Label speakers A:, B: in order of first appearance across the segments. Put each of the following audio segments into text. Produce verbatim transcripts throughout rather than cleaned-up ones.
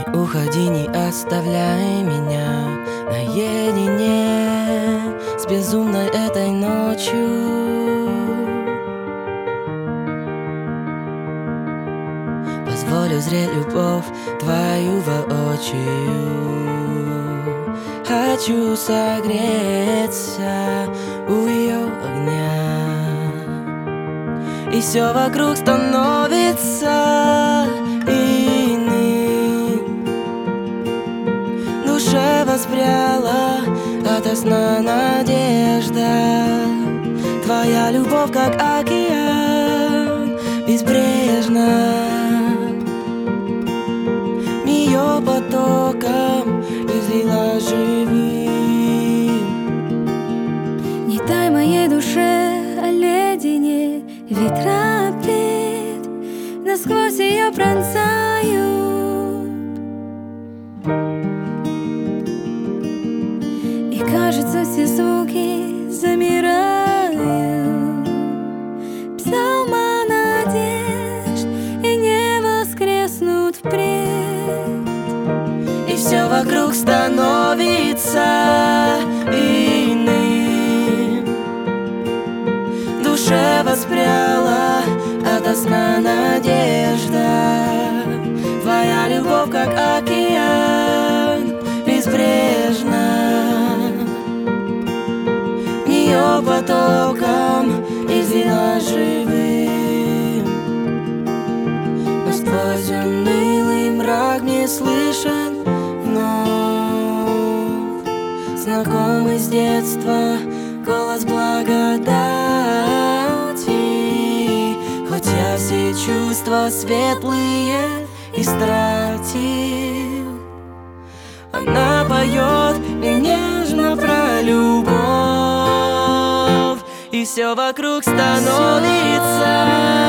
A: Не уходи, не оставляй меня наедине с безумной этой ночью. Позволю зреть любовь твою воочию. Хочу согреться у ее огня, и все вокруг становится иным. Душе воспряла ото сна надежда. Твоя любовь, как океан, безбрежна. Ее потоком излила живым.
B: Не дай моей душе оледенеть, ветра плеть насквозь ее пронзают, и кажется, все звуки замирают. Псалма надежд и не воскреснут впредь,
A: и все вокруг становится иным. Душе воспряла ото сна надежда. Твоя любовь, как океан, безбрежна. В нее потоком излила живым. Но сквозь унылый мрак мне слышен вновь знакомый с детства голос благодати. Хоть я все чувства светлые истратил, она поет мне нежно про любовь, и все вокруг становится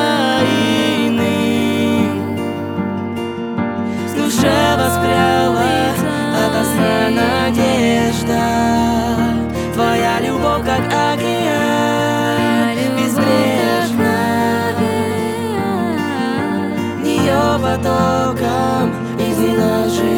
A: иным. С душе воспряла ото сна надежда. Твоя любовь, как океан, безбрежна. В нее потоком излила жизнь.